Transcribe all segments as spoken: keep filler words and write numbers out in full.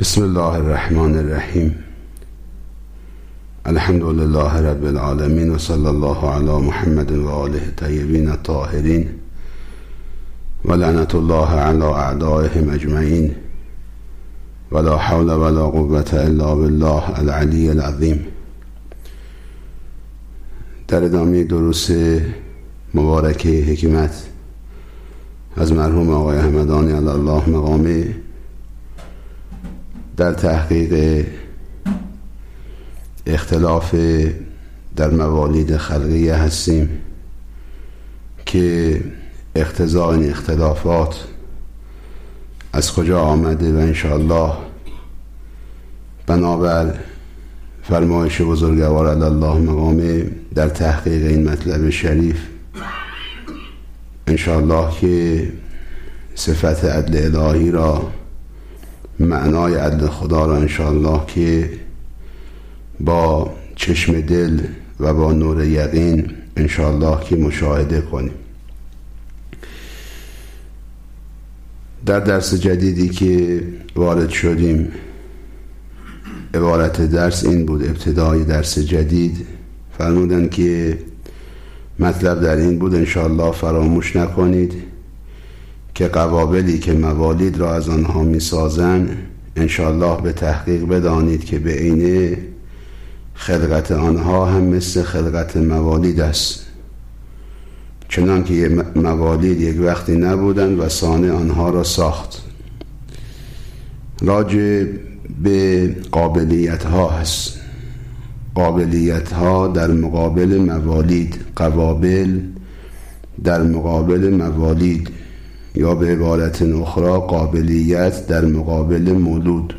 بسم الله الرحمن الرحیم. الحمد لله رب العالمین و صلی الله علی محمد و آله الطیبین الطاهرین و لعنت الله علی اعدائهم اجمعین ولا حول ولا قوة الا بالله العلی العظیم. در ادامه دروس مبارک حکمت از مرحوم آقای همدانی علی الله مقامه در تحقیق اختلاف در موالید خلقیه هستیم که اقتضاء این اختلافات از کجا آمده و انشاءالله بنابر فرمایش بزرگوار علی الله مقامه در تحقیق این مطلب شریف انشاءالله که صفت عدل الهی را، معنای عدل خدا را انشاءالله که با چشم دل و با نور یقین انشاءالله که مشاهده کنیم. در درس جدیدی که وارد شدیم، عبارت درس این بود، ابتدای درس جدید فرمودن که مطلب در این بود انشاءالله فراموش نکنید که قوابلی که موالید را از آنها می سازن انشاءالله به تحقیق بدانید که به عینه خلقت آنها هم مثل خلقت موالید است، چنان که موالید یک وقتی نبودن و صانع آنها را ساخت. راجع به قابلیت ها هست، قابلیت ها در مقابل موالید، قوابل در مقابل موالید، یا به عبارت اخرى قابلیت در مقابل مولود.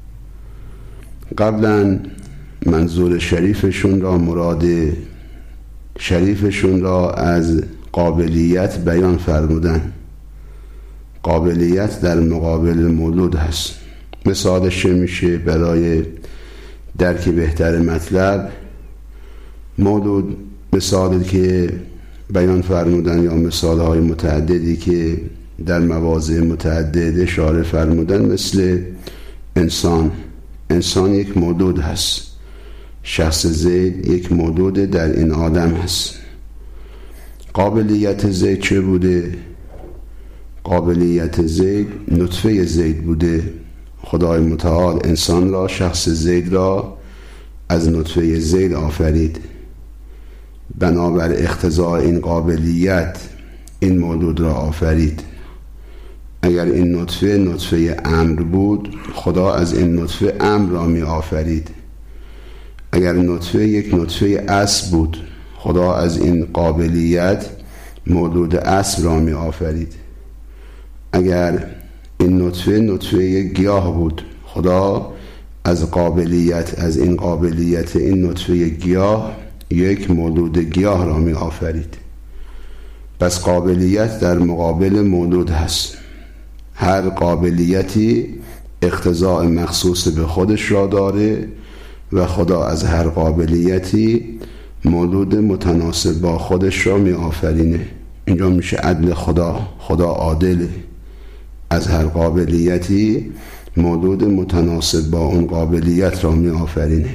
قبلا منظور شریفشون را، مراد شریفشون را از قابلیت بیان فرمودن. قابلیت در مقابل مولود هست. مثالش چه میشه برای درک بهتر مطلب؟ مولود مثالی که بیان فرمودن یا مثالهای متعددی که در مواضع متعدد اشاره فرمودن، مثل انسان. انسان یک موجود هست، شخص زید یک موجود در این عالم هست. قابلیت زید چه بوده؟ قابلیت زید نطفه زید بوده. خدای متعال انسان را، شخص زید را از نطفه زید آفرید. بنابر اقتضاء این قابلیت این موجود را آفرید. اگر این نطفه نطفه امر بود، خدا از این نطفه امر را می آفرید. اگر نطفه یک نطفه اصل بود، خدا از این قابلیت موجود اصل را می آفرید. اگر این نطفه نطفه گیاه بود، خدا از قابلیت از این قابلیت این نطفه گیاه یک مولود گیاه را می آفرید. پس قابلیت در مقابل مولود هست. هر قابلیتی اقتضاء مخصوص به خودش را داره و خدا از هر قابلیتی مولود متناسب با خودش را می آفرینه. اینجا میشه عدل خدا. خدا عادله، از هر قابلیتی مولود متناسب با اون قابلیت را می آفرینه.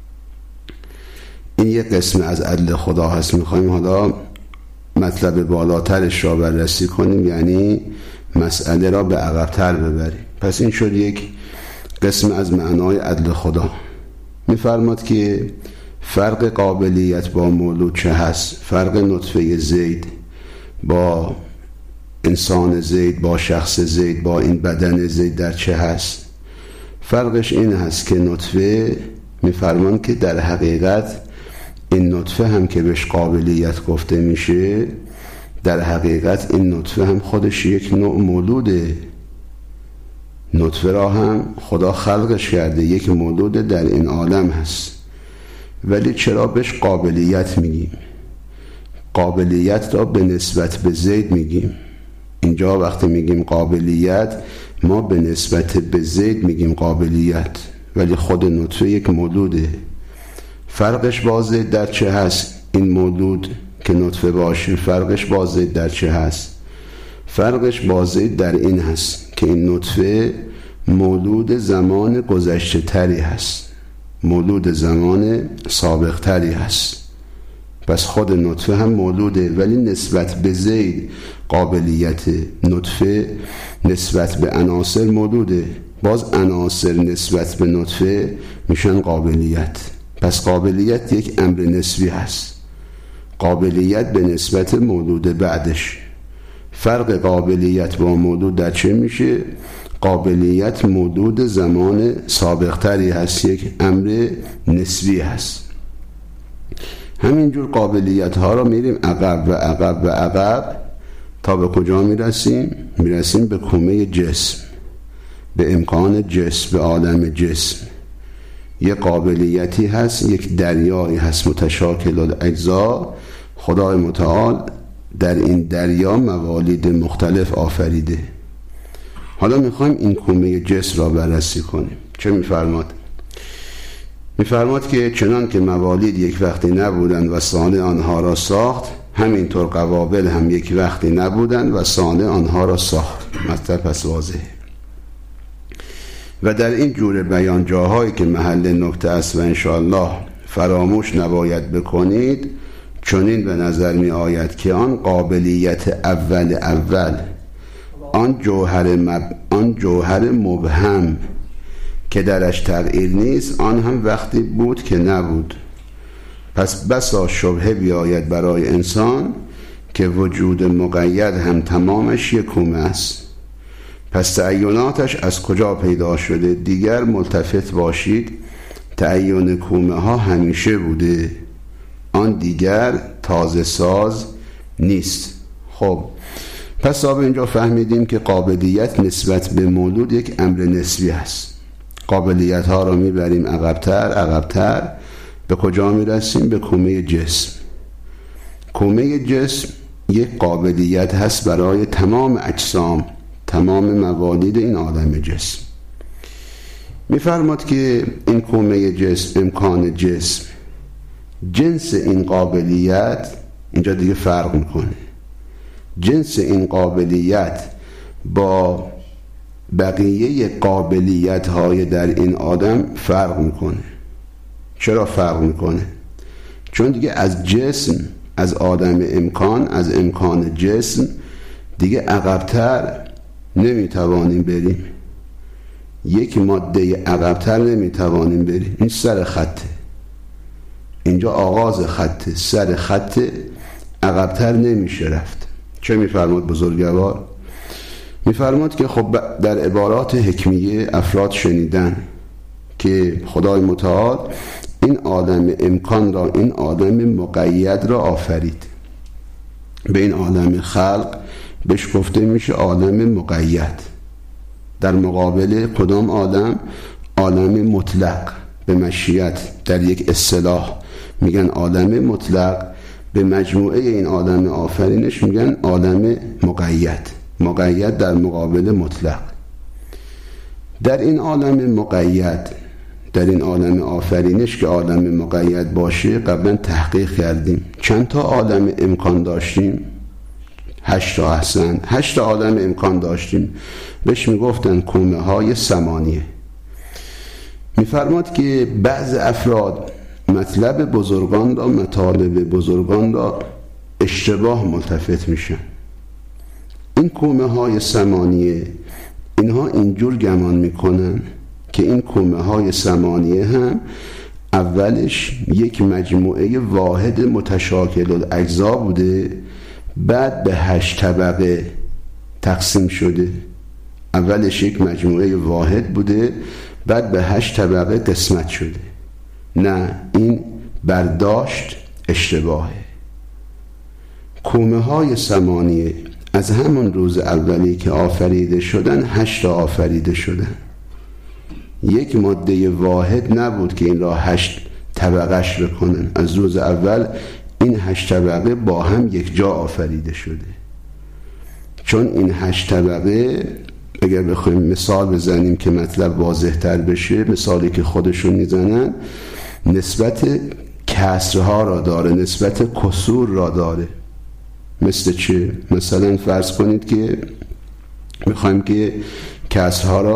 این یک قسم از عدل خدا هست. میخوایم حالا مطلب بالاترش را بررسی کنیم، یعنی مسئله را به عقب‌تر ببریم. پس این شد یک قسم از معنای عدل خدا. میفرماد که فرق قابلیت با مولود چه هست؟ فرق نطفه زید با انسان زید، با شخص زید، با این بدن زید در چه هست؟ فرقش این هست که نطفه، میفرمان که در حقیقت این نطفه هم که بهش قابلیت گفته میشه، در حقیقت این نطفه هم خودش یک نوع مولوده. نطفه را هم خدا خلقش کرده، یک مولود در این عالم هست. ولی چرا بهش قابلیت میگیم؟ قابلیت را به نسبت به زید میگیم. اینجا وقتی میگیم قابلیت، ما به نسبت به زید میگیم قابلیت، ولی خود نطفه یک مولوده. فرقش با زید در چه هست؟ این مولود که نطفه باشه، فرقش با زید در چه هست؟ فرقش با زید در این هست که این نطفه مولود زمان گذشته تری هست، مولود زمان سابق تری هست. پس خود نطفه هم مولوده، ولی نسبت به زید قابلیت نطفه نسبت به عناصر مولوده. باز عناصر نسبت به نطفه میشن قابلیت. پس قابلیت یک امر نسبی هست، قابلیت به نسبت مولود بعدش. فرق قابلیت با مولود در چه میشه؟ قابلیت مولود زمان سابق تری هست، یک امر نسبی هست. همینجور قابلیت ها رو میریم عقب و عقب و عقب تا به کجا میرسیم؟ میرسیم به کومه جسم، به امکان جسم، به عالم جسم. یک قابلیتی هست، یک دریایی هست متشاکل الاجزا. خدای متعال در این دریا موالید مختلف آفریده. حالا میخوایم این کومه جسم را بررسی کنیم. چه میفرماد؟ میفرماد که چنان که موالید یک وقتی نبودند و صانع آنها را ساخت، همینطور قوابل هم یک وقتی نبودند و صانع آنها را ساخت. مطلب پس واضحه. و در این جور بیان جاهایی که محل نکته است و انشاءالله فراموش نباید بکنید، چنین به نظر می آید که آن قابلیت اول اول آن جوهر, مب... آن جوهر مبهم که درش تغییر نیست، آن هم وقتی بود که نبود. پس بسا شبهه بیاید برای انسان که وجود مقید هم تمامش یک کومه است. پس تعیناتش از کجا پیدا شده؟ دیگر ملتفت باشید، تعین کومه ها همیشه بوده، آن دیگر تازه ساز نیست. خب پس آب اینجا فهمیدیم که قابلیت نسبت به مولود یک امر نسبی است. قابلیت ها را میبریم عقبتر عقبتر، به کجا میرسیم؟ به کومه جسم. کومه جسم یک قابلیت هست برای تمام اجسام، تمام موالید این عالم جسم. میفرماد که این کومه جسم، امکان جسم، جنس این قابلیت اینجا دیگه فرق میکنه. جنس این قابلیت با بقیه قابلیت های در این آدم فرق میکنه. چرا فرق میکنه؟ چون دیگه از جسم، از آدم امکان، از امکان جسم دیگه عقبتر نمیتوانیم بریم. یک ماده عقبتر نمیتوانیم بریم. این سر خطه، اینجا آغاز خطه، سر خطه، عقبتر نمیشه رفت. چه میفرماد بزرگوار؟ میفرماد که خب در عبارات حکمیه افراد شنیدن که خدای متعال این آدم امکان را، این آدم مقید را آفرید. به این عالم خلق بهش گفته میشه عالم مقید. در مقابل کدام عالم؟ عالم مطلق. به مشیت در یک اصطلاح میگن عالم مطلق، به مجموعه این عالم آفرینش میگن عالم مقید. مقید در مقابل مطلق. در این عالم مقید، در این عالم آفرینش که عالم مقید باشه، قبلا تحقیق کردیم چند تا عالم امکان داشتیم؟ هشت تا. احسن، هشت تا عالم امکان داشتیم. بهش میگفتن کومه های ثمانیه. میفرماد که بعض افراد مطلب بزرگان را، مطالب بزرگان را اشتباه ملتفت میشن. این کومه های ثمانیه، اینها اینجور گمان میکنن که این کومه های ثمانیه هم اولش یک مجموعه واحد متشاکل الاجزا بوده، بعد به هشت طبقه تقسیم شده. اولش یک مجموعه واحد بوده، بعد به هشت طبقه قسمت شده. نه، این برداشت اشتباهه. کومه های ثمانیه از همون روز اولی که آفریده شدن، هشت تا آفریده شدن. یک ماده واحد نبود که این را هشت طبقهش بکنن. از روز اول این هشت طبقه با هم یک جا آفریده شده. چون این هشت طبقه، اگر بخوایم مثال بزنیم که مطلب واضح تر بشه، مثالی که خودشون میزنن نسبت کسرها را داره، نسبت کسور را داره. مثل چه؟ مثلا فرض کنید که میخوایم که کسرها را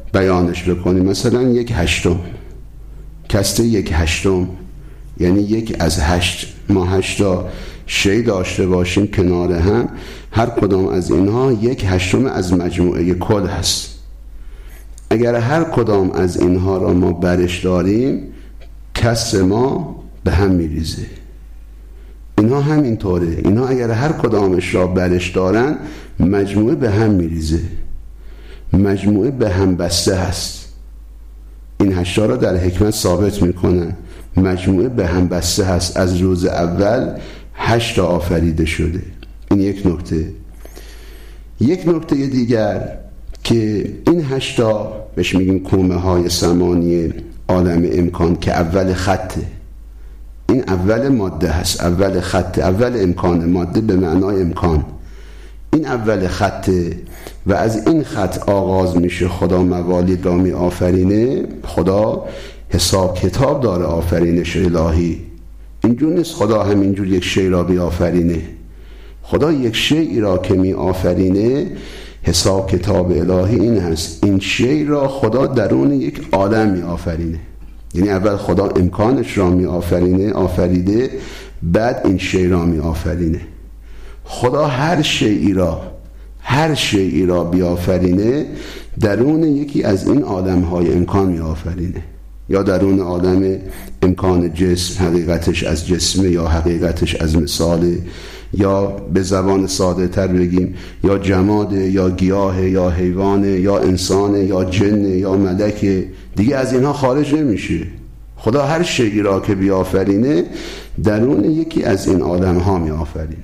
بیانش بکنیم، مثلا یک هشتم، کسته یک هشتم یعنی یک از هشت. ما هشتا شی داشته باشیم کنار هم، هر کدام از اینها یک هشتم از مجموعه کل هست. اگر هر کدام از اینها را ما برش داریم، کسر ما به هم میریزه. اینها همینطوره، اینها اگر هر کدامش را برش دارن، مجموعه به هم میریزه، مجموعه به هم بسته هست. این هشتا را در حکمت ثابت میکنن، مجموعه به هم بسته هست، از روز اول هشتا آفریده شده. این یک نکته. یک نکته دیگر که این هشتا بهش میگیم کومه های سمانی عالم امکان که اول خطه. این اول ماده هست، اول خطه، اول امکان. ماده به معنای امکان. این اول خطه و از این خط آغاز میشه خدا موالید را می آفرینه. خدا حساب کتاب داره آفرینش الهی. اینجور نیست خدا همینجور یک شی را بی آفرینه. خدا یک شی را که می آفرینه، حساب کتاب الهی این هست، این شی را خدا درون یک عالم می آفرینه. یعنی اول خدا امکانش را می آفرینه، آفریده، بعد این شی را می آفرینه. خدا هر شیئی را هر شیئی را بیافرینه، درون یکی از این عالم‌های امکان می آفرینه. یا درون عالم امکان جسم، حقیقتش از جسمه یا حقیقتش از مثاله، یا به زبان ساده تر بگیم یا جماده یا گیاه یا حیوانه یا انسانه یا جنه یا ملکه، دیگه از اینها خارج نمیشه. خدا هر شیئی را که بیافرینه، درون یکی از این عالم‌ها می آفرینه.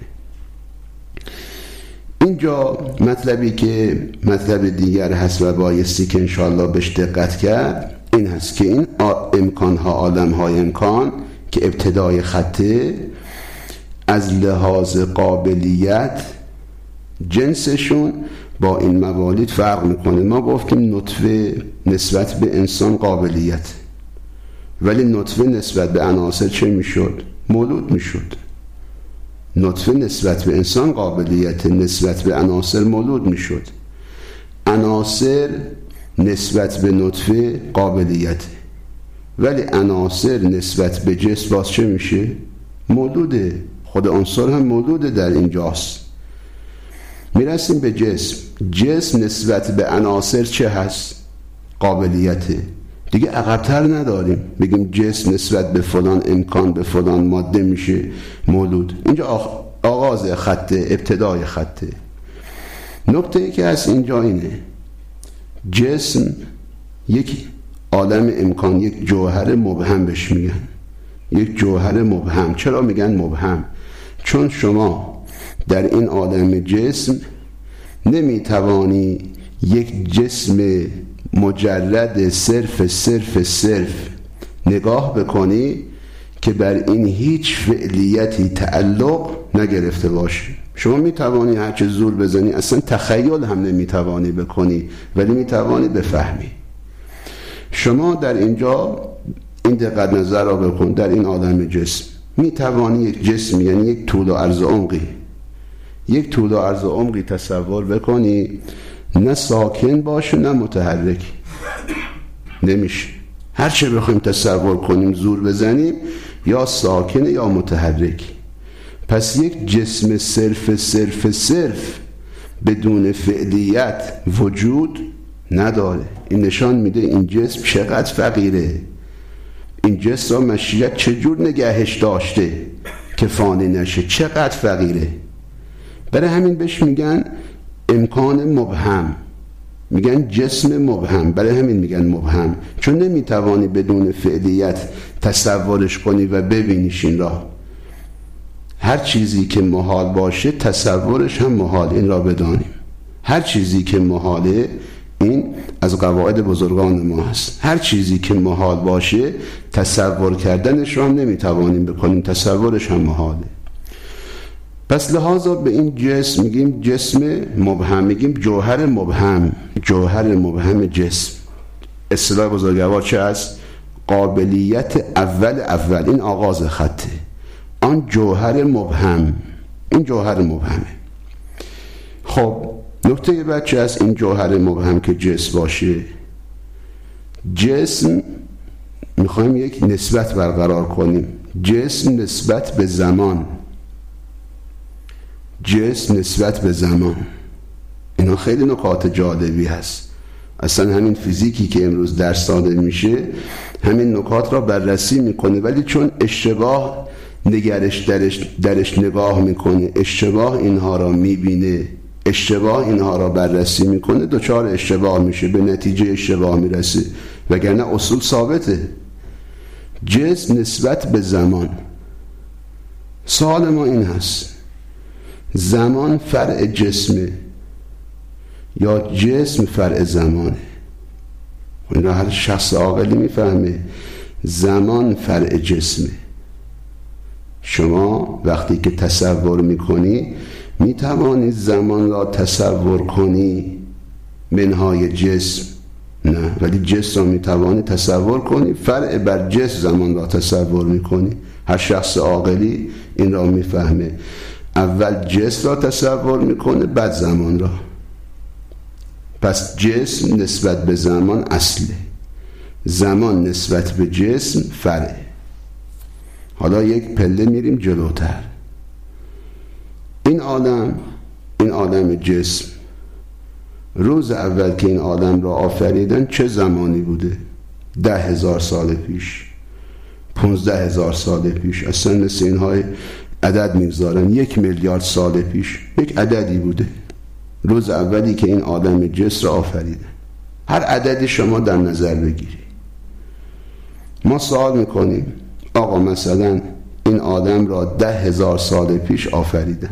اینجا مطلبی که مطلب دیگر هست و بایستی که انشاءالله بهش دقت کرد، این هست که این امکانها، عالمهای امکان که ابتدای خطه، از لحاظ قابلیت جنسشون با این موالید فرق میکنه. ما گفتیم نطفه نسبت به انسان قابلیت، ولی نطفه نسبت به عناصر چه میشد؟ مولود میشد. نطفه نسبت به انسان قابلیت، نسبت به عناصر مولود میشد. عناصر نسبت به نطفه قابلیت، ولی عناصر نسبت به جسم باز چه میشه؟ مولوده. خود عنصر هم مولوده در اینجاست. میرسیم به جسم. جسم نسبت به عناصر چه هست؟ قابلیته. دیگه عقب‌تر نداریم بگیم جسم نسبت به فلان امکان، به فلان ماده میشه مولود. اینجا آغاز خطه، ابتدای خطه. نکته ای که هست اینجا اینه، جسم یک عالم امکان، یک جوهر مبهم بهش میگن. یک جوهر مبهم. چرا میگن مبهم؟ چون شما در این عالم جسم نمیتوانی یک جسم مجرد صرف صرف صرف نگاه بکنی که بر این هیچ فعلیتی تعلق نگرفته باشه. شما میتوانی هرچه زور بزنی، اصلا تخیل هم نمیتوانی بکنی، ولی میتوانی بفهمی. شما در اینجا این دقت نظر را بکن، در این عالم جسم میتوانی یک جسم، یعنی یک طول و عرض و عمقی، یک طول و عرض و عمقی تصور بکنی، نه ساکن باشه نه متحرک. نمیشه. هر چه بخوایم تصور کنیم، زور بزنیم، یا ساکنه یا متحرک. پس یک جسم صرف صرف صرف بدون فعلیت وجود نداره. این نشان میده این جسم چقدر فقیره. این جسم را مشیت چجور نگهش داشته که فانی نشه، چقدر فقیره. برای همین بهش میگن امکان مبهم، میگن جسم مبهم. برای همین میگن مبهم، چون نمیتوانی بدون فعلیت تصورش کنی و ببینیش این را. هر چیزی که محال باشه تصورش هم محال، این را بدانیم. هر چیزی که محاله، این از قواعد بزرگان ما هست. هر چیزی که محال باشه تصور کردنش را هم نمیتوانیم بکنیم، تصورش هم محاله. پس لحاظا به این جسم میگیم جسم مبهم، میگیم جوهر مبهم. جوهر مبهم جسم، اصطلاح بزرگوار چه است؟ قابلیت اول اول. این آغاز خطه. آن جوهر مبهم، این جوهر مبهمه. خب نکته بعد چه است؟ این جوهر مبهم که جسم باشه، جسم میخوایم یک نسبت برقرار کنیم. جسم نسبت به زمان، جسم نسبت به زمان، اینا خیلی نکات جالبی هست. اصلا همین فیزیکی که امروز درس داده میشه همین نکات را بررسی میکنه، ولی چون اشتباه نگرش درش, درش نگاه میکنه، اشتباه اینها را میبینه، اشتباه اینها را بررسی میکنه، دچار اشتباه میشه، به نتیجه اشتباه میرسه، وگرنه اصول ثابته. جسم نسبت به زمان. سوال ما این هست: زمان فرع جسمه یا جسم فرع زمانه؟ این را هر شخص عاقلی میفهمه. زمان فرع جسمه. شما وقتی که تصور میکنی میتوانی زمان را تصور کنی منهای جسم؟ نه، ولی جسم را میتوانی تصور کنی، فرع بر جسم زمان را تصور میکنی. هر شخص عاقلی این را میفهمه. اول جسم را تصور میکنه، بعد زمان را. پس جسم نسبت به زمان اصله، زمان نسبت به جسم فرع. حالا یک پله میریم جلوتر. این آدم، این آدم جسم، روز اول که این آدم را آفریدن چه زمانی بوده؟ ده هزار سال پیش، پونزده هزار سال پیش، اصلا مثل اینهای عدد میگذارن، یک میلیارد سال پیش یک عددی بوده روز اولی که این آدم جسم را آفریدن. هر عددی شما در نظر بگیری. ما سوال میکنیم آقا مثلا این آدم را ده هزار سال پیش آفریدن،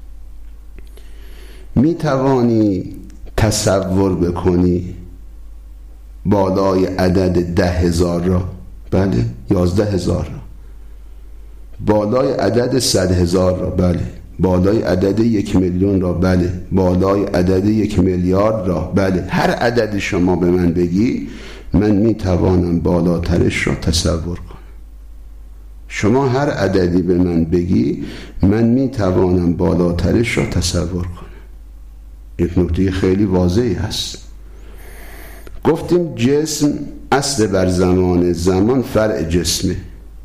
میتوانی تصور بکنی بالای عدد ده هزار را؟ بله. یازده هزار را؟ بالای عدد صد هزار را؟ بله. بالای عدد یک میلیون را؟ بله. بالای عدد یک میلیارد را؟ بله. هر عدد شما به من بگی من میتوانم بالاترش را تصور کنم. شما هر عددی به من بگی من میتوانم بالاترش را تصور کنم. یک نکته خیلی واضحی هست. گفتیم جسم اصل بر زمان، زمان فرع جسمه.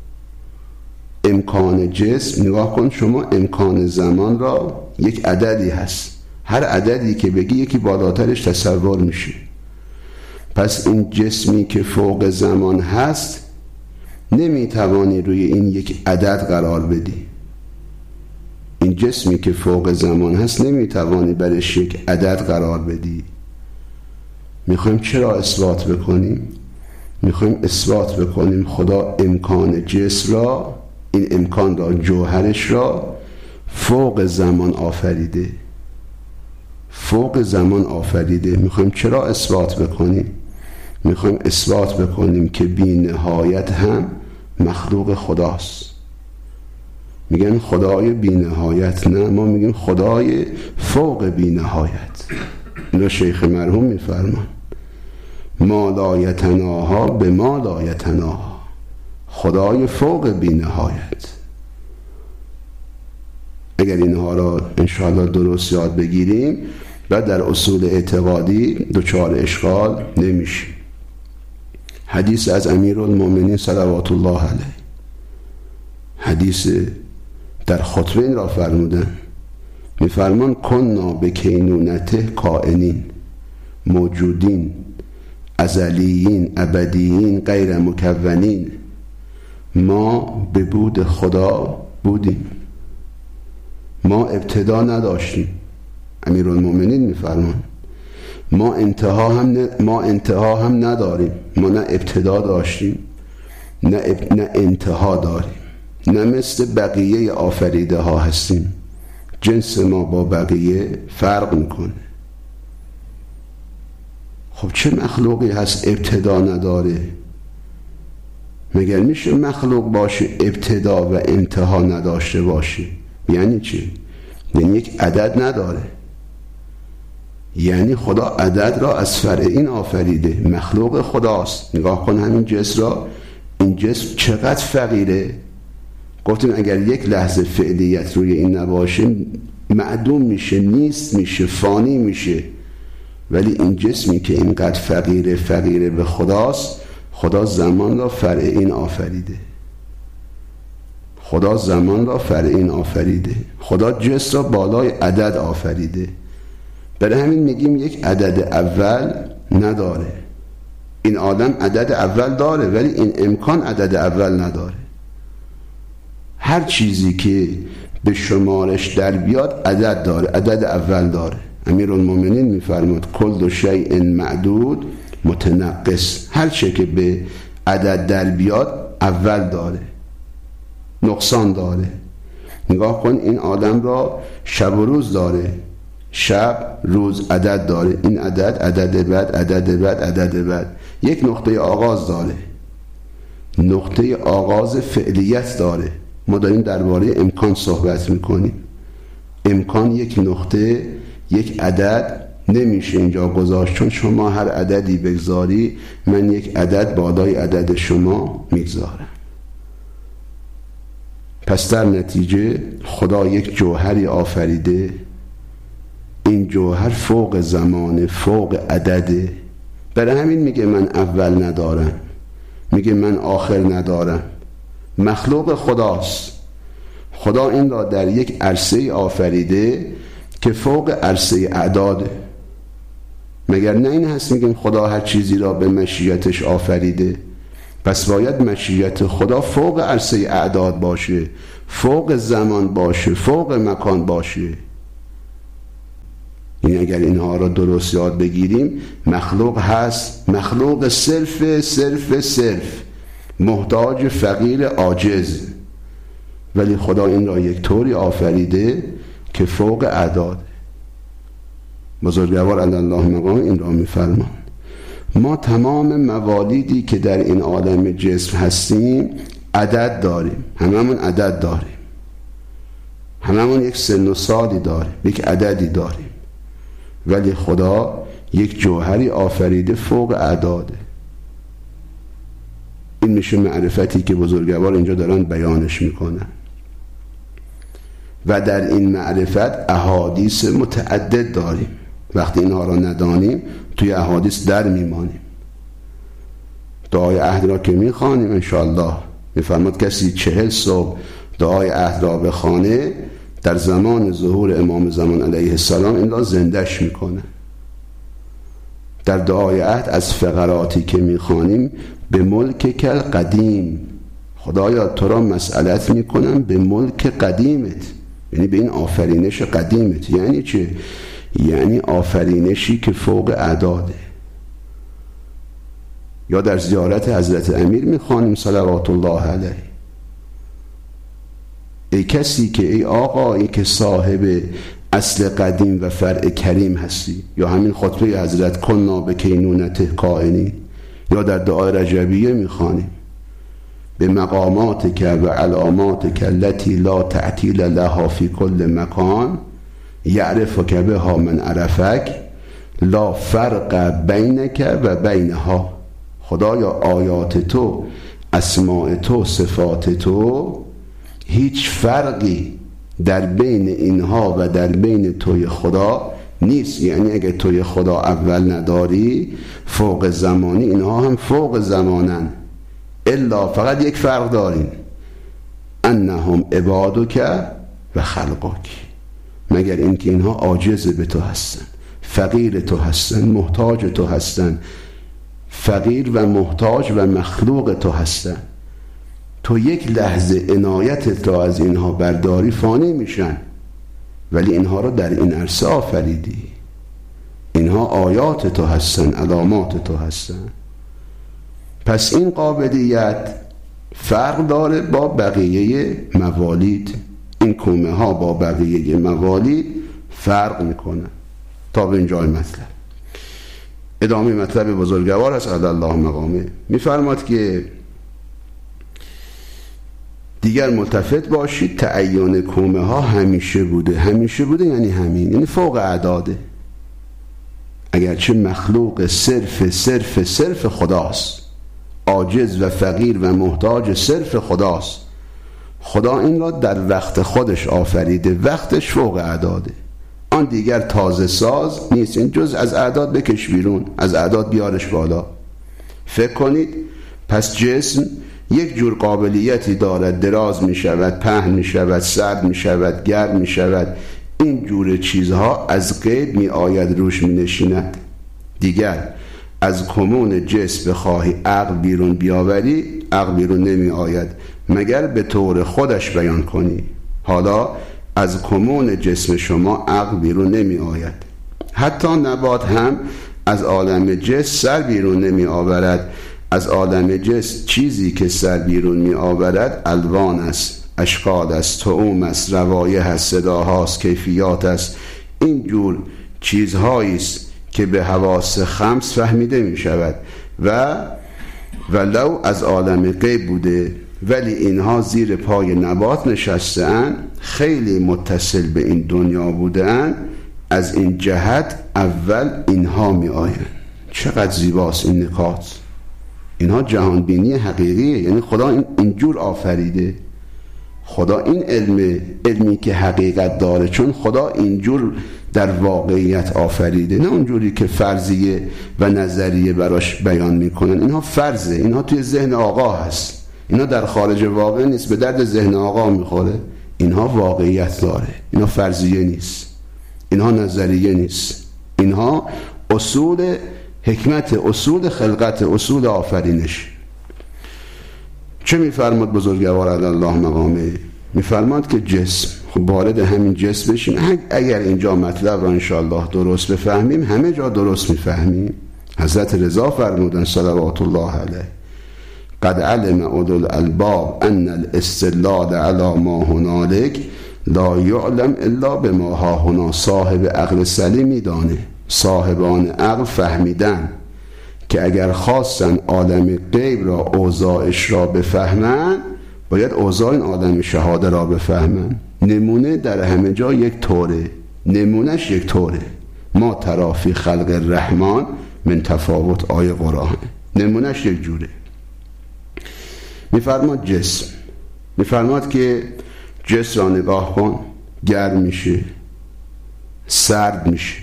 امکان جسم، نگاه کن شما، امکان زمان را یک عددی هست، هر عددی که بگی یکی بالاترش تصور میشه. پس این جسمی که فوق زمان هست نمیتوانی روی این یک عدد قرار بدی. این جسمی که فوق زمان هست نمیتوانی برش یک عدد قرار بدی. میخوایم چرا اثبات بکنیم؟ میخوایم اثبات بکنیم خدا امکان جسم را، این امکان را، جوهرش را فوق زمان آفریده. فوق زمان آفریده. میخوایم چرا اثبات بکنیم؟ میخوایم اثبات بکنیم که بی نهایت هم مخلوق خداست. میگن خدای بی نهایت، نه، ما میگیم خدای فوق بی نهایت. اینو شیخ مرحوم میفرمان ما لا یتناها به ما لا یتناها، خدای فوق بی نهایت. اگر اینها را انشاءالله درست یاد بگیریم بعد در اصول اعتقادی دچار اشکال نمیشه. حدیث از امیرالمومنین صلوات الله علیه، حدیث در خطبه این را فرمودن، میفرمان کننا به کینونته کائنین، موجودین، ازلیین، ابدیین، غیر مکونین. ما به بود خدا بودیم، ما ابتدا نداشتیم. امیرالمومنین میفرمان ما انتها هم ن... ما انتها هم نداریم. ما نه ابتدا داشتیم نه, اب... نه انتها داریم، نه مثل بقیه آفریده ها هستیم. جنس ما با بقیه فرق میکنه. خب چه مخلوقی هست ابتدا نداره؟ مگر میشه مخلوق باشه ابتدا و انتها نداشته باشه؟ یعنی چی؟ یعنی یک عدد نداره. یعنی خدا عدد را از فرع این آفریده، مخلوق خداست. نگاه کن همین جسم را، این جسم چقدر فقیره. گفتیم اگر یک لحظه فعلیت روی این نباشه معدوم میشه، نیست میشه، فانی میشه. ولی این جسمی که اینقدر فقیره فقیره به خداست، خدا زمان را فرع این آفریده. خدا زمان را فرع این آفریده. خدا جسم را بالای عدد آفریده. برای همین میگیم یک عدد اول نداره. این آدم عدد اول داره ولی این امکان عدد اول نداره. هر چیزی که به شمارش در بیاد عدد داره، عدد اول داره. امیرالمومنین میفرماد کل شیء معدود متنقص، هر چه که به عدد در بیاد اول داره، نقصان داره. نگاه کن این آدم را شب و روز داره، شب روز عدد داره، این عدد عدد بعد عدد بعد عدد بعد. یک نقطه آغاز داره، نقطه آغاز فعلیت داره. ما داریم درباره امکان صحبت میکنیم. امکان یک نقطه، یک عدد نمیشه اینجا گذاشت، چون شما هر عددی بگذاری من یک عدد بالای عدد شما میگذارم. پس در نتیجه خدا یک جوهری آفریده، این جوهر فوق زمان، فوق عدده. برای همین میگه من اول ندارم، میگه من آخر ندارم. مخلوق خداست. خدا این را در یک عرصه آفریده که فوق عرصه اعداده. مگر نه این هست میگیم خدا هر چیزی را به مشیتش آفریده؟ پس باید مشیت خدا فوق عرصه اعداد باشه، فوق زمان باشه، فوق مکان باشه. این اگر اینها را درست یاد بگیریم، مخلوق هست، مخلوق صرف صرف صرف، محتاج، فقیر، عاجز، ولی خدا این را یک طوری آفریده که فوق اعداد. بزرگوار علی الله مقام این را می‌فرمان ما تمام موالیدی که در این عالم جسم هستیم عدد داریم، هممون عدد داریم، هممون یک سن و سالی داریم، یک عددی داریم، ولی خدا یک جوهری آفریده فوق اعداده. این میشه معرفتی که بزرگوار اینجا دارن بیانش میکنن. و در این معرفت احادیث متعدد داریم. وقتی اینها را ندانیم توی احادیث در میمانیم. دعای عهد را که میخوانیم انشاءالله میفرماد کسی چهل صبح دعای عهد را بخوانه در زمان ظهور امام زمان علیه السلام این را زندش میکنه. در دعای عهد از فقراتی که میخوانیم به ملک کل قدیم، خدایا تو را مسئلت میکنم به ملک قدیمت، یعنی به این آفرینش قدیمت. یعنی چه؟ یعنی آفرینشی که فوق اعداده. یا در زیارت حضرت امیر میخوانیم صلوات الله علیه ای کسی که ای آقایی که صاحب اصل قدیم و فرع کریم هستی. یا همین خطبه حضرت کنا به کینونت کائنین. یا در دعای رجبیه میخوانیم به مقامات که و علامات که التي لا تعطیل لها فی کل مکان یعرف که بها من عرفک لا فرق بینک و بینها. خدایا آیات تو، اسماء تو، صفات تو هیچ فرقی در بین اینها و در بین توی خدا نیست. یعنی اگه توی خدا اول نداری فوق زمانی، اینها هم فوق زمانن. الا فقط یک فرق دارین، انهم عبادک و خلقک، مگر اینکه اینها عاجز به تو هستن، فقیر تو هستن، محتاج تو هستن، فقیر و محتاج و مخلوق تو هستن. تو یک لحظه عنایتت را از اینها برداری فانی میشن، ولی اینها را در این عرصه آفریدی. اینها آیات تو هستن، علامات تو هستن. پس این قابلیت فرق داره با بقیه موالید. این کومه ها با بقیه موالید فرق میکنن. تا به اینجای مطلب. ادامه مطلب بزرگوار است علی الله مقامه. میفرماد که دیگر ملتفت باشید تعین کومه ها همیشه بوده. همیشه بوده یعنی همین، یعنی فوق اعداده. اگرچه مخلوق صرف صرف صرف خداست، عاجز و فقیر و محتاج صرف خداست، خدا این را در وقت خودش آفریده، وقتش فوق اعداده. آن دیگر تازه ساز نیست. این جز از اعداد بکش بیرون، از اعداد بیارش بالا. فکر کنید پس جسم یک جور قابلیتی دارد، دراز می شود، پهن می شود، سرد می شود، گرم می شود. این جور چیزها از غیب می آید روش می نشیند. دیگر از کمون جسم بخواهی عقل بیرون بیاوری، عقل بیرون نمی آید مگر به طور خودش بیان کنی. حالا از کمون جسم شما عقل بیرون نمی آید. حتی نبات هم از عالم جسم سر بیرون نمی آورد. از عالم جسم چیزی که سر بیرون می آورد الوان است، اشکال است، طعوم است، روایح است، صداهاست، کیفیات است. این جور چیزهایی است که به حواس خمس فهمیده می شود و ولو از عالم غیب بوده، ولی اینها زیر پای نبات نشسته اند، خیلی متصل به این دنیا بوده اند. از این جهت اول اینها می آیند. چقدر زیباست این نکات. اینها جهانبینی حقیقیه، یعنی خدا اینجور آفریده. خدا این علم علمی که حقیقت داره، چون خدا اینجور در واقعیت آفریده، نه اونجوری که فرضیه و نظریه براش بیان میکنن. اینها فرضه، اینها توی ذهن آقا هست، اینها در خارج واقع نیست، به درد ذهن آقا میخوره. اینها واقعیت داره، اینها فرضیه نیست، اینها نظریه نیست، اینها اصول حکمت، اصول خلقت، اصول آفرینش. چه میفرماد بزرگوار الله مقامه؟ میفرماد که جسم، خب وارد همین جسم بشیم. اگر اینجا مطلب را انشاءالله درست بفهمیم، همه جا درست میفهمیم. حضرت رضا فرمودن صلوات الله علیه: قد علم اولو الالباب ان الاستدلال علی ما هنالک لا یعلم الا بما ها هنا. صاحب عقل سلیمی دانه، صاحبان عقل فهمیدن که اگر خواستن عالم غیب را، اوضاعش را بفهمن، باید اوضاع این عالم شهاده را بفهمن. نمونه در همه جا یک طوره، نمونهش یک طوره. ما تری فی خلق الرحمن من تفاوت، آیه قرآن، نمونهش یک جوره. میفرماد جسم، میفرماد که جسم را نگاه کن، گرم میشه، سرد میشه،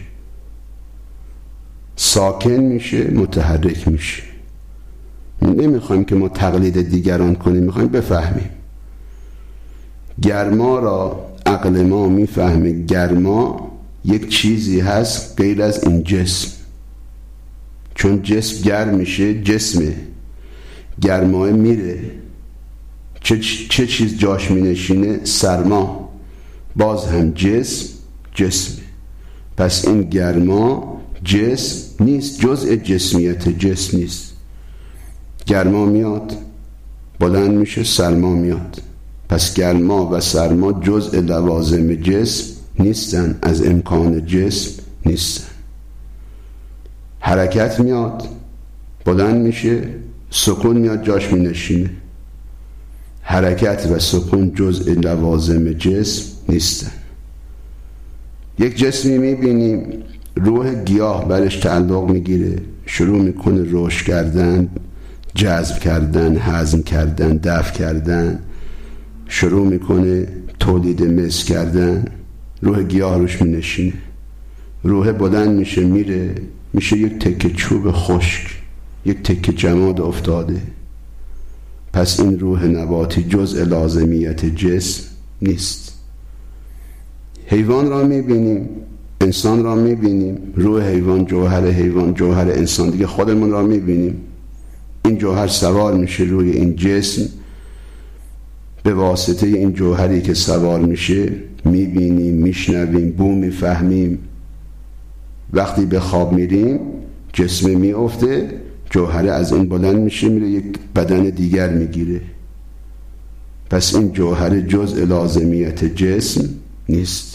ساکن میشه، متحرک میشه. نمیخوایم که ما تقلید دیگران کنیم، میخوایم بفهمیم. گرما را عقل ما میفهمه گرما یک چیزی هست غیر از این جسم، چون جسم گرم میشه، جسمه، گرمای میره، چه, چه چیز جاش مینشینه؟ سرما. باز هم جسم جسمه. پس این گرما جسم نیست، جزء جسمیت جسم نیست. گرما میاد بلند میشه، سرما میاد. پس گرما و سرما جزء لوازم جسم نیستن، از امکان جسم نیستن. حرکت میاد بلند میشه، سکون میاد جاش مینشینه. حرکت و سکون جزء لوازم جسم نیستن. یک جسمی میبینیم روح گیاه برش تعلق میگیره، شروع میکنه رشد کردن، جذب کردن، هضم کردن، دفع کردن، شروع میکنه تولید مس کردن. روح گیاه روش مینشینه، روح بلند میشه، میره، میشه یک تکه چوب خشک، یک تکه جماد افتاده. پس این روح نباتی جزء لازمیت جسم نیست. حیوان را میبینیم، انسان را میبینیم، روح حیوان جوهر حیوان، جوهر انسان، دیگه خودمون را میبینیم. این جوهر سوار میشه روی این جسم، به واسطه این جوهری که سوار میشه میبینیم، میشنویم، بو میفهمیم. وقتی به خواب میریم جسم میافته، جوهر از این بلند میشه، میره یک بدن دیگر میگیره. پس این جوهر جزء لازمیت جسم نیست.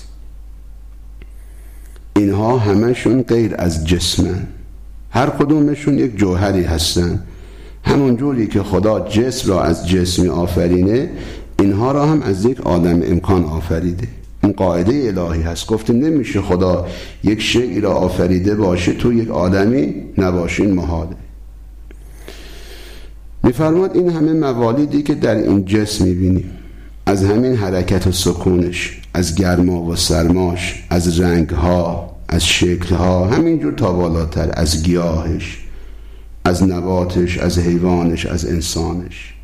اینها همشون غیر از جسمن، هر کدومشون یک جوهری هستن. همون جوری که خدا جسم را از جسمی آفرینه، اینها را هم از یک عالم امکان آفریده. این قاعده الهی هست. گفتیم نمیشه خدا یک شیئی را آفریده باشه تو یک عالمی نباشه، این محاله. میفرماد این همه موالیدی که در این جسم میبینیم، از همین حرکت و سکونش، از گرما و سرماش، از رنگها، از شکلها، همینجور تا بالاتر، از گیاهش، از نباتش، از حیوانش، از انسانش.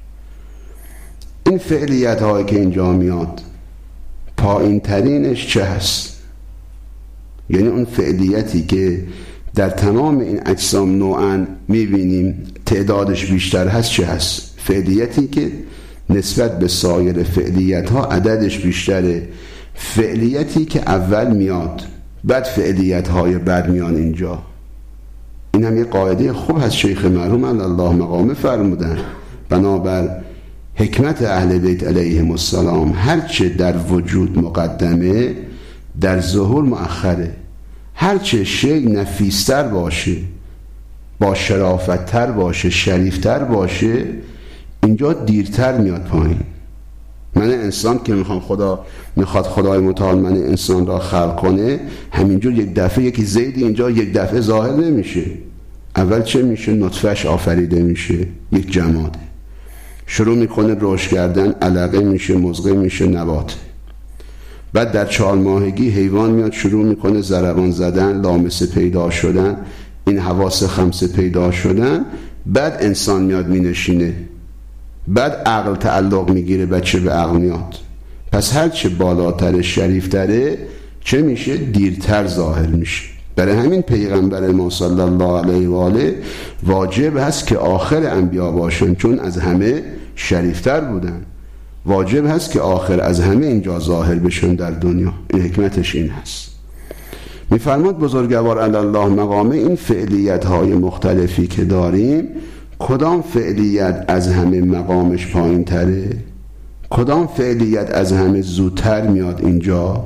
این فعلیت هایی که اینجا میاد پایین ترینش چه هست؟ یعنی اون فعلیتی که در تمام این اجسام نوعاً میبینیم تعدادش بیشتر هست چه هست؟ فعلیتی که نسبت به سایر فعلیت ها عددش بیشتره، فعلیتی که اول میاد بعد فعلیت های بعد میان اینجا. این هم یه قاعده خوب هست، شیخ مرحوم الله مقامه فرمودن بنابر حکمت اهل بیت علیهم السلام هرچه در وجود مقدمه در ظهور مؤخره. هرچه شیء نفیستر باشه، با شرافتتر باشه، شریفتر باشه، اینجا دیرتر میاد پایین. من انسان که میخوام خدا میخواد خدای متعال من انسان را خلق کنه، همینجور یک دفعه یکی زیدی اینجا یک دفعه ظاهر نمیشه. اول چه میشه؟ نطفهش آفریده میشه، یک جماده، شروع میکنه رشد کردن، علقه میشه، مزغه میشه، نبات. بعد در چهار ماهگی حیوان میاد شروع میکنه زربان زدن، لامسه پیدا شدن، این حواس خمسه پیدا شدن. بعد انسان میاد مینشینه، بعد عقل تعلق میگیره، بچه به عقل میاد. پس هرچه بالاتر شریفتره چه میشه؟ دیرتر ظاهر میشه. برای همین پیغمبر ما صلی الله علیه و آله واجب هست که آخر انبیا باشن، چون از همه شریفتر بودن. واجب هست که آخر از همه اینجا ظاهر بشن در دنیا. این حکمتش این هست. میفرماد بزرگوار علی الله مقامه این فعلیت های مختلفی که داریم، کدام فعلیت از همه مقامش پایین تره؟ کدام فعلیت از همه زودتر میاد اینجا؟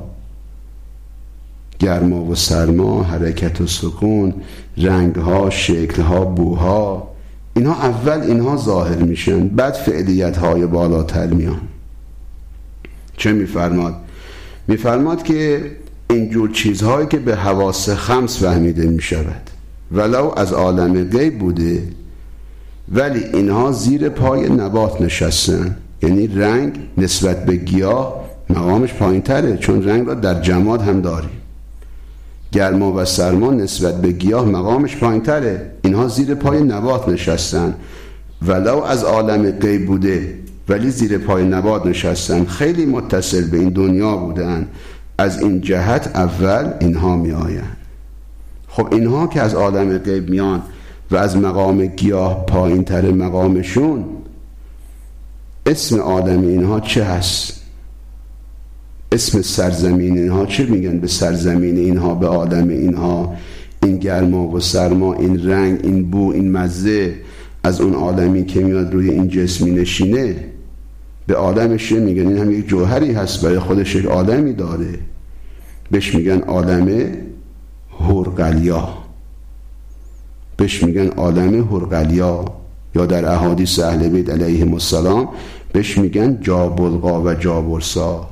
گرما و سرما، حرکت و سکون، رنگها، شکلها، بوها، اینها اول اینها ظاهر میشن، بعد فعلیت های بالاتر میان. چه میفرماد؟ میفرماد که اینجور چیزهایی که به حواس خمس فهمیده میشود ولو از عالم غیب بوده، ولی اینها زیر پای نبات نشستن. یعنی رنگ نسبت به گیاه مقامش پایین تره، چون رنگ را در جماد هم داریم. گرما و سرما نسبت به گیاه مقامش پایین تره، اینها زیر پای نبات نشستن. ولو از عالم غیب بوده ولی زیر پای نبات نشستن، خیلی متصل به این دنیا بودن. از این جهت اول اینها می آین. خب اینها که از عالم غیب میان و از مقام گیاه پایین تر مقامشون، اسم عالم اینها چه هست؟ اسم سرزمین اینها چه میگن به سرزمین اینها، به عالم اینها؟ این گرما و سرما، این رنگ، این بو، این مزه از اون عالمی که میاد روی این جسمی نشینه، به عالمش میگن این هم یک جوهری هست، برای خودش یک عالمی داره، بهش میگن عالم هرقلیا، بهش میگن عالم هرقلیا، یا در احادیث اهل بیت علیهم السلام بهش میگن جابلقا و جابرسا.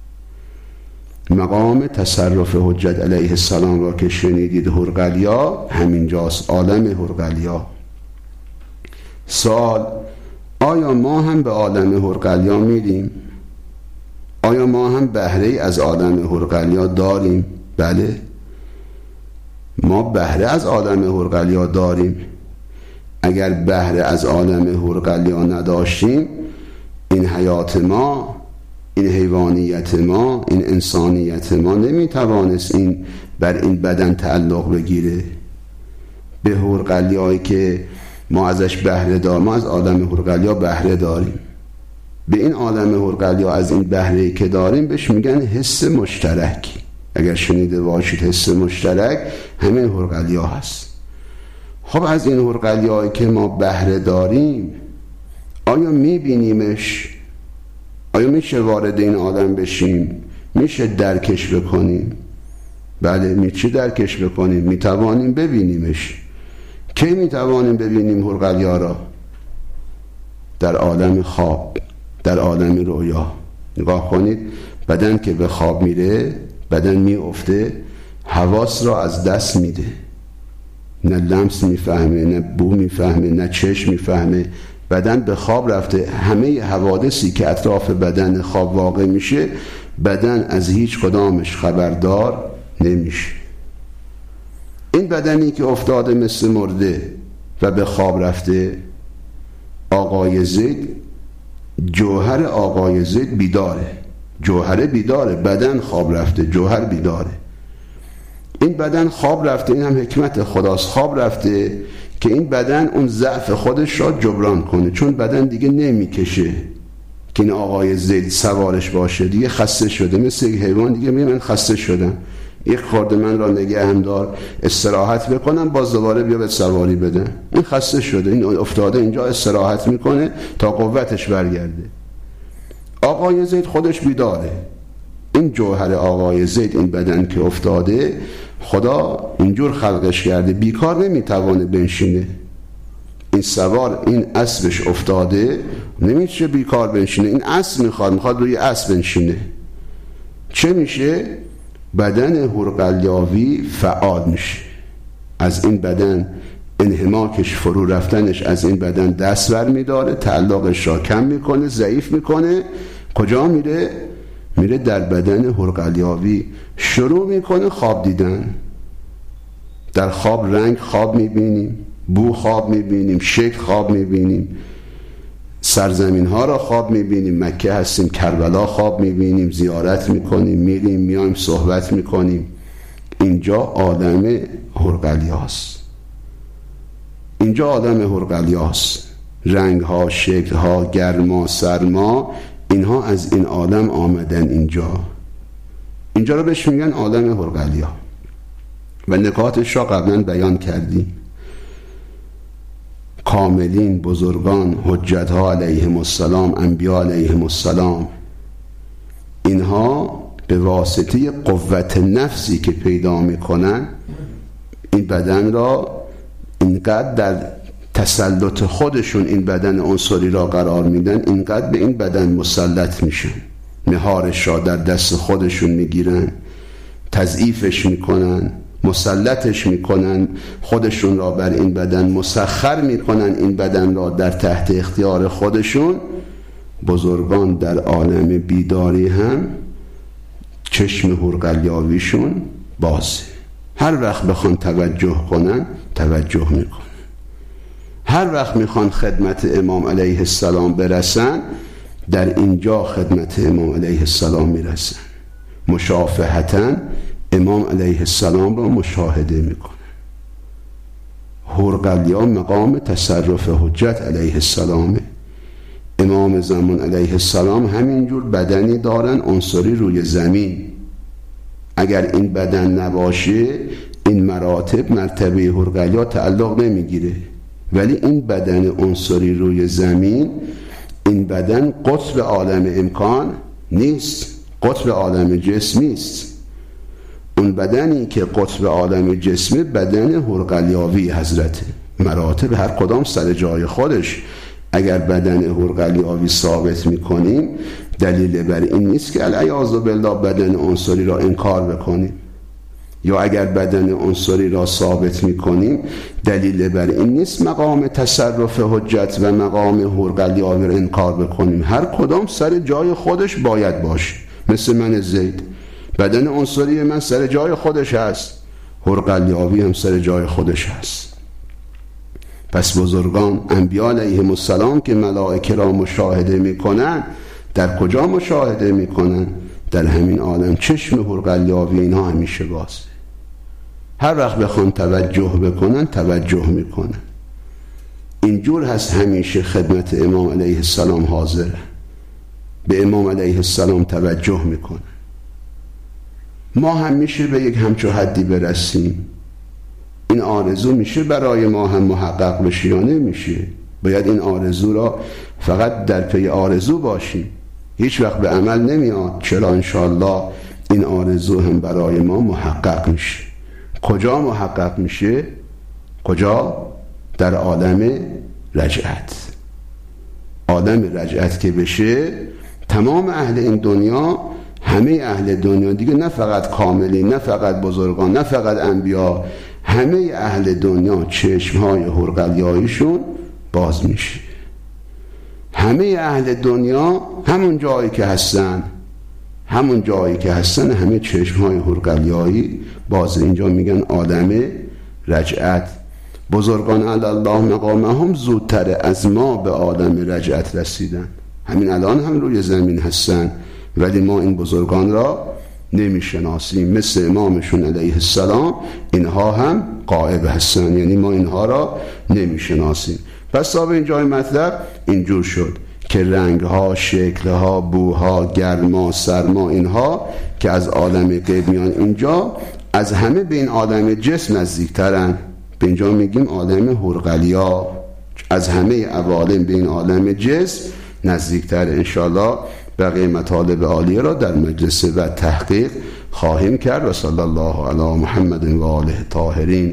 مقام تصرف حجت علیه السلام را که شنیدید هرقلیا همینجاست، عالم هرقلیا. سوال: آیا ما هم به عالم هرقلیا میریم؟ آیا ما هم بهره از عالم هرقلیا داریم؟ بله، ما بهره از عالم هرقلیا داریم. اگر بهره از عالم هرقلیا نداشتیم، این حیات ما، این حیوانیت ما، این انسانیت ما نمیتوانست این بر این بدن تعلق بگیره. به هرقلیایی که ما ازش بهره داریم، ما از عالم هرقلیا بهره داریم. به این عالم هرقلیا از این بهره که داریم بهش میگن حس مشترک. اگر شنیده باشید حس مشترک همین هرقلیا هست. خب از این هرقلیایی که ما بهره داریم، آیا میبینیمش؟ آیا میشه وارد این عالم بشیم؟ میشه درکش بکنیم؟ بله، میشه درکش بکنیم، میتوانیم ببینیمش. کی میتوانیم ببینیم هرقلیا را؟ در عالم خواب، در عالم رویا. نگاه کنید، بدن که به خواب میره، بدن میافته، حواس را از دست میده، نه لمس میفهمه، نه بو میفهمه، نه چشم میفهمه. بدن به خواب رفته، همه حوادثی که اطراف بدن خواب واقع میشه بدن از هیچ کدامش خبردار نمیشه. این بدنی که افتاده مثل مرده و به خواب رفته، آقای زید، جوهر آقای زید بیداره، جوهر بیداره، بدن خواب رفته، جوهر بیداره. این بدن خواب رفته، این هم حکمت خداست، خواب رفته که این بدن اون ضعف خودش را جبران کنه، چون بدن دیگه نمیکشه که این آقای زید سوارش باشه، دیگه خسته شده، مثل یک حیوان دیگه میگه من خسته شدم، یک خورده من را نگه هم دار، استراحت بکنم، باز دوباره بیا به سواری بده. این خسته شده، این افتاده اینجا استراحت میکنه تا قوتش برگرده. آقای زید خودش بیداره. این جوهر آقای زید، این بدن که افتاده، خدا اینجور خلقش کرده بیکار نمیتوانه بنشینه. این سوار، این اسبش افتاده، نمیشه بیکار بنشینه، این اسب میخواد میخواد روی اسب بنشینه. چه میشه؟ بدن هرقلیاوی فعال میشه. از این بدن انحماکش، فرو رفتنش از این بدن دست بر میداره، تعلقش را کم میکنه، ضعیف میکنه. کجا میره؟ میره در بدن هرقلیاوی شروع میکنه خواب دیدن. در خواب رنگ خواب میبینیم، بو خواب میبینیم، شکل خواب میبینیم، سرزمین ها را خواب میبینیم، مکه هستیم، کربلا خواب میبینیم، زیارت میکنیم، میریم میایم، صحبت میکنیم. اینجا آدم هرقلیاست، اینجا آدم هرقلیاست. رنگ ها، شکل ها، گرما، سرما، اینها از این عالم آمدن اینجا. اینجا رو بهش میگن عالم هرقلیا و نکاتش را قبلا بیان کردیم. کاملین، بزرگان، حجت ها علیهم السلام، انبیا علیهم السلام، اینها به واسطه قوت نفسی که پیدا میکنن این بدن را اینقدر در تسلط خودشون این بدن عنصری را قرار میدن، اینقدر به این بدن مسلط میشن، مهارش را در دست خودشون میگیرن، تضعیفش میکنن، مسلطش میکنن، خودشون را بر این بدن مسخر میکنن، این بدن را در تحت اختیار خودشون. بزرگان در عالم بیداری هم چشم هرقلیاویشون بازه، هر وقت بخوان توجه کنن توجه میکنن، هر وقت میخوان خدمت امام علیه السلام برسن در اینجا خدمت امام علیه السلام میرسن، مشافهتاً امام علیه السلام را مشاهده میکنن. هرقلیا مقام تصرف حجت علیه السلامه. امام زمان علیه السلام همینجور بدنی دارن عنصری روی زمین. اگر این بدن نباشه این مراتب مرتبه هرقلیا تعلق نمیگیره، ولی این بدن عنصری روی زمین، این بدن قطب عالم امکان نیست، قطب عالم جسم نیست. اون بدنی که قطب عالم جسم بدن هرقلیاوی حضرته، مراتب هر کدام سر جای خودش. اگر بدن هرقلیاوی ثابت میکنیم دلیل بر این نیست که العیاذ بالله بدن عنصری را انکار بکنیم، یا اگر بدن عنصری را ثابت میکنیم دلیل بر این نیست مقام تصرف حجت و مقام هرقلیاوی را انکار بکنیم. هر کدام سر جای خودش باید باشه. مثل من زید، بدن عنصری من سر جای خودش هست، هرقلیاوی هم سر جای خودش هست. پس بزرگان انبیا علیهم السلام که ملائکه را مشاهده میکنن، در کجا مشاهده میکنن؟ در همین عالم. چشم هرقلیاوی اینها همیشه بازه، هر وقت بخوان توجه بکنن توجه میکنن. اینجور هست همیشه خدمت امام علیه السلام حاضره، به امام علیه السلام توجه میکنن. ما هم میشه به یک همچو حدی برسیم، این آرزو میشه برای ما هم محقق بشه یا نمیشه؟ باید این آرزو را فقط در پی آرزو باشیم، هیچ وقت به عمل نمیاد. چرا؟ انشاءالله این آرزو هم برای ما محقق میشه. کجا محقق میشه؟ کجا؟ در عالم رجعت. عالم رجعت که بشه تمام اهل این دنیا، همه اهل دنیا دیگه، نه فقط کاملی، نه فقط بزرگان، نه فقط انبیا، همه اهل دنیا چشمهای هرقلیاییشون باز میشه. همه اهل دنیا همون جایی که هستن همون جایی که هستن همه چشمهای هرقلیایی باز. اینجا میگن عالم رجعت. بزرگان علی الله مقامهم زودتر از ما به عالم رجعت رسیدن. همین الان هم روی زمین هستن ولی ما این بزرگان را نمیشناسیم. مثل امامشون علیه السلام اینها هم غائب هستن، یعنی ما اینها را نمیشناسیم. پس تا به اینجای مطلب اینجور شد که رنگها، شکلها، بوها، گرما، سرما، اینها که از عالم غیب میان اینجا از همه به این عالم جسم نزدیکترن. به اینجا میگیم عالم هرقلیا، از همه عوالم به این عالم جسم نزدیکتر. انشاءالله بقیه مطالب عالیه را در مجلس و تحقیق خواهیم کرد. و صلی الله علی محمد و آله طاهرین.